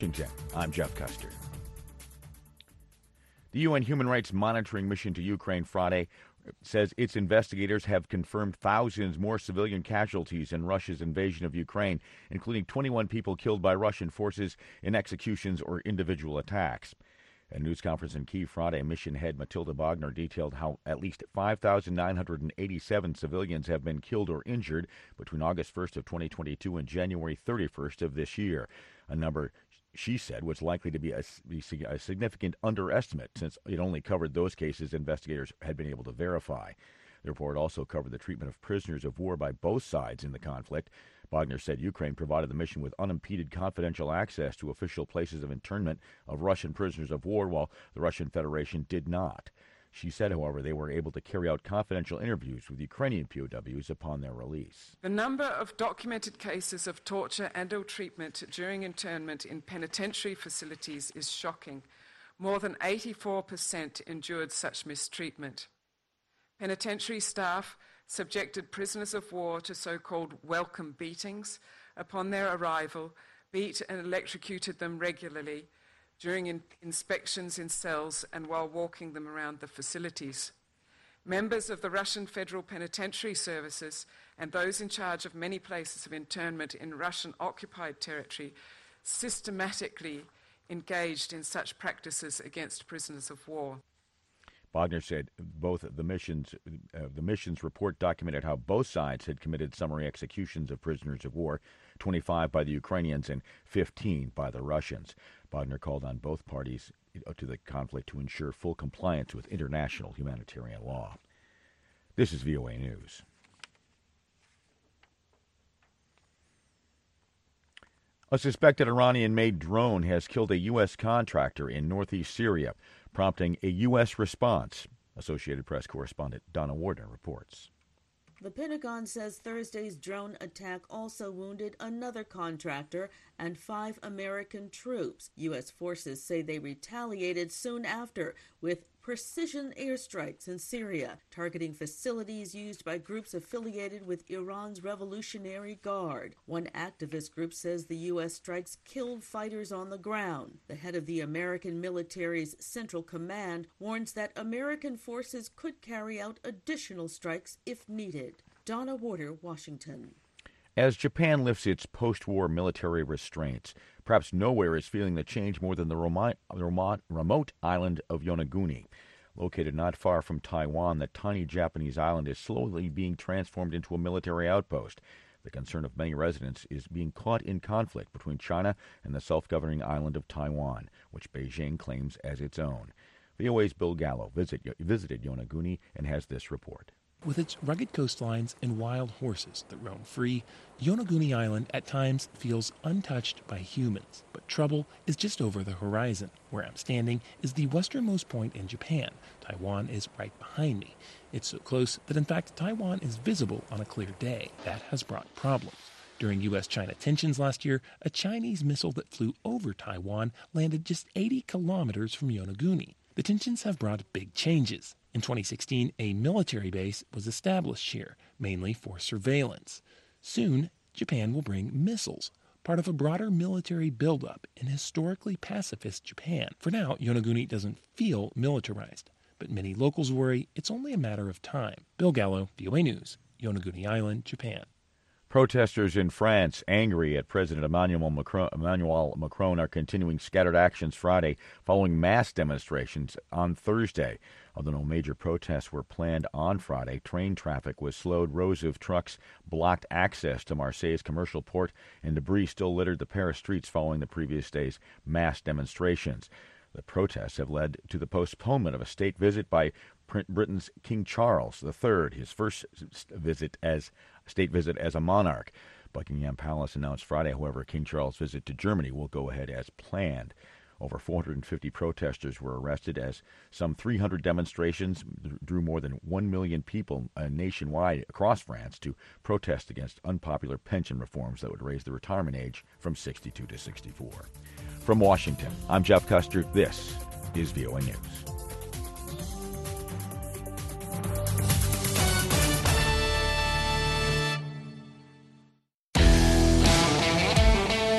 Washington, I'm Jeff Custer. The UN Human Rights Monitoring Mission to Ukraine Friday says its investigators have confirmed thousands more civilian casualties in Russia's invasion of Ukraine, including 21 people killed by Russian forces in executions or individual attacks. At a news conference in Kyiv Friday, mission head Matilda Bogner detailed how at least 5,987 civilians have been killed or injured between August 1st of 2022 and January 31st of this year, a number she said was likely to be a significant underestimate since it only covered those cases investigators had been able to verify. The report also covered the treatment of prisoners of war by both sides in the conflict. Bogner said Ukraine provided the mission with unimpeded confidential access to official places of internment of Russian prisoners of war, while the Russian Federation did not. She said, however, they were able to carry out confidential interviews with Ukrainian POWs upon their release. The number of documented cases of torture and ill treatment during internment in penitentiary facilities is shocking. More than 84% endured such mistreatment. Penitentiary staff subjected prisoners of war to so-called welcome beatings upon their arrival, beat and electrocuted them regularly during inspections in cells and while walking them around the facilities. Members of the Russian Federal Penitentiary Services and those in charge of many places of internment in Russian-occupied territory systematically engaged in such practices against prisoners of war. Bogner said both the mission's report documented how both sides had committed summary executions of prisoners of war, 25 by the Ukrainians and 15 by the Russians. Bogner called on both parties to the conflict to ensure full compliance with international humanitarian law. This is VOA News. A suspected Iranian-made drone has killed a U.S. contractor in northeast Syria, prompting a U.S. response. Associated Press correspondent Donna Wardner reports. The Pentagon says Thursday's drone attack also wounded another contractor and 5 American troops. U.S. forces say they retaliated soon after with precision airstrikes in Syria, targeting facilities used by groups affiliated with Iran's Revolutionary Guard. One activist group says the U.S. strikes killed fighters on the ground. The head of the American military's Central Command warns that American forces could carry out additional strikes if needed. Donna Warder, Washington. As Japan lifts its post-war military restraints, perhaps nowhere is feeling the change more than the remote island of Yonaguni. Located not far from Taiwan, the tiny Japanese island is slowly being transformed into a military outpost. The concern of many residents is being caught in conflict between China and the self-governing island of Taiwan, which Beijing claims as its own. VOA's Bill Gallo visited Yonaguni and has this report. With its rugged coastlines and wild horses that roam free, Yonaguni Island at times feels untouched by humans. But trouble is just over the horizon. Where I'm standing is the westernmost point in Japan. Taiwan is right behind me. It's so close that in fact Taiwan is visible on a clear day. That has brought problems. During U.S.-China tensions last year, a Chinese missile that flew over Taiwan landed just 80 kilometers from Yonaguni. The tensions have brought big changes. In 2016, a military base was established here, mainly for surveillance. Soon, Japan will bring missiles, part of a broader military buildup in historically pacifist Japan. For now, Yonaguni doesn't feel militarized, but many locals worry it's only a matter of time. Bill Gallo, VOA News, Yonaguni Island, Japan. Protesters in France, angry at President Emmanuel Macron, are continuing scattered actions Friday following mass demonstrations on Thursday. Although no major protests were planned on Friday, train traffic was slowed, rows of trucks blocked access to Marseille's commercial port, and debris still littered the Paris streets following the previous day's mass demonstrations. The protests have led to the postponement of a state visit by Britain's King Charles III, his first state visit as a monarch. Buckingham Palace announced Friday, however, King Charles' visit to Germany will go ahead as planned. Over 450 protesters were arrested as some 300 demonstrations drew more than 1 million people nationwide across France to protest against unpopular pension reforms that would raise the retirement age from 62 to 64. From Washington, I'm Jeff Custer. This is VOA News.